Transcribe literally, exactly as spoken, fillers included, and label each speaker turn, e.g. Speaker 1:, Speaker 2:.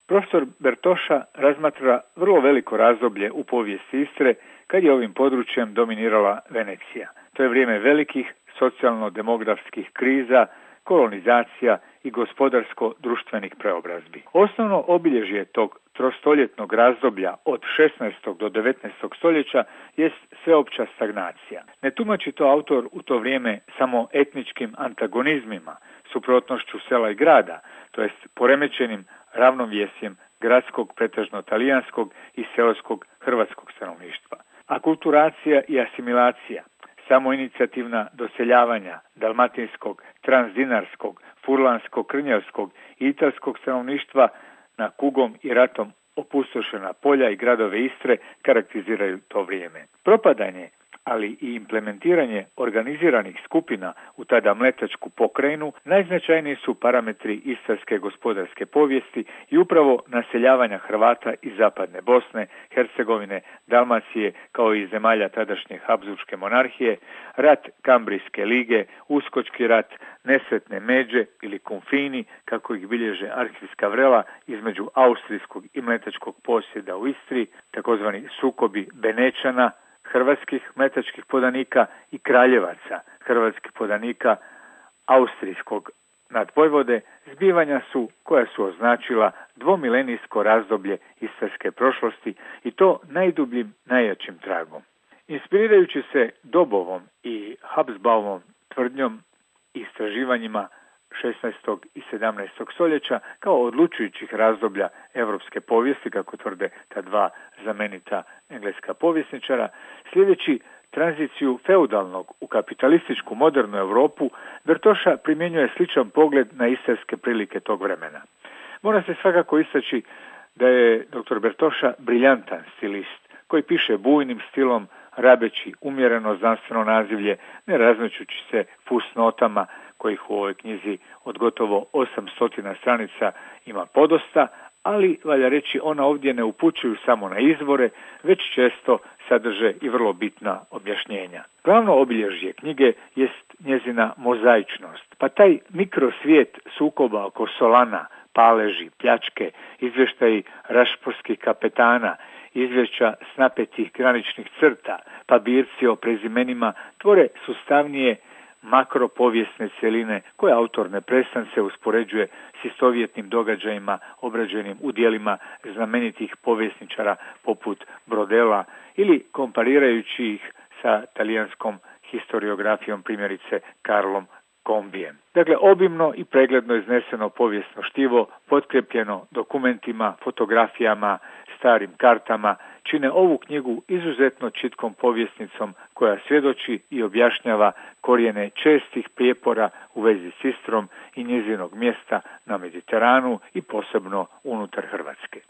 Speaker 1: Profesor Bertoša razmatra vrlo veliko razdoblje u povijesti Istre kad je ovim područjem dominirala Venecija. To je vrijeme velikih socijalno-demografskih kriza, kolonizacija i gospodarsko-društvenih preobrazbi. Osnovno obilježje tog trostoljetnog razdoblja od šesnaestog do devetnaestog stoljeća jest sveopća stagnacija. Ne tumači to autor u to vrijeme samo etničkim antagonizmima, suprotnošću sela i grada, to jest poremećenim ravnovjesjem gradskog, pretežno talijanskog i seoskog hrvatskog stanovništva. Akulturacija i asimilacija, samoinicijativna doseljavanja dalmatinskog, transdinarskog, furlanskog, krnjavskog i italskog stanovništva na kugom i ratom opustošena polja i gradove Istre karakteriziraju to vrijeme. Propadanje, ali i implementiranje organiziranih skupina u tada mletačku pokrajinu najznačajniji su parametri istarske gospodarske povijesti i upravo naseljavanja Hrvata iz zapadne Bosne, Hercegovine, Dalmacije kao i zemalja tadašnje Habsburške monarhije, rat Kambrijske lige, Uskočki rat, nesretne međe ili kumfini, kako ih bilježe arhivska vrela između austrijskog i mletačkog posjeda u Istri, takozvani sukobi Benečana, hrvatskih mletačkih podanika i kraljevaca hrvatskih podanika austrijskog nadvojvode, zbivanja su koja su označila dvomilenijsko razdoblje istarske prošlosti i to najdubljim, najjačim tragom. Inspirirajući se Dobovom i Habsbaumovom tvrdnjom i istraživanjima šesnaestog i sedamnaestog stoljeća kao odlučujućih razdoblja europske povijesti, kako tvrde ta dva znamenita engleska povjesničara, sljedeći tranziciju feudalnog u kapitalističku modernu Europu, Bertoša primjenjuje sličan pogled na istarske prilike tog vremena. Mora se svakako istaći da je doktor Bertoša briljantan stilist koji piše bujnim stilom, rabeći umjereno znanstveno nazivlje, ne razmećući se fusnotama kojih u ovoj knjizi od gotovo osamsto stranica ima podosta, ali valja reći ona ovdje ne upućuju samo na izvore, već često sadrže i vrlo bitna objašnjenja. Glavno obilježje knjige jest njezina mozaičnost, pa taj mikrosvijet sukoba oko Solana, paleži, pljačke, izvještaji rašporskih kapetana, izvješća s napetih graničnih crta, pa birci o prezimenima tvore sustavnije makropovijesne cjeline koje autor neprestance uspoređuje s istovjetnim događajima obrađenim u djelima znamenitih povjesničara poput Brodela ili komparirajući ih sa talijanskom historiografijom, primjerice Karlom Kombijem. Dakle, obimno i pregledno izneseno povijesno štivo, potkrepljeno dokumentima, fotografijama, starim kartama, čine ovu knjigu izuzetno čitkom povjesnicom koja svjedoči i objašnjava korijene čestih prijepora u vezi s Istrom i njezinog mjesta na Mediteranu i posebno unutar Hrvatske.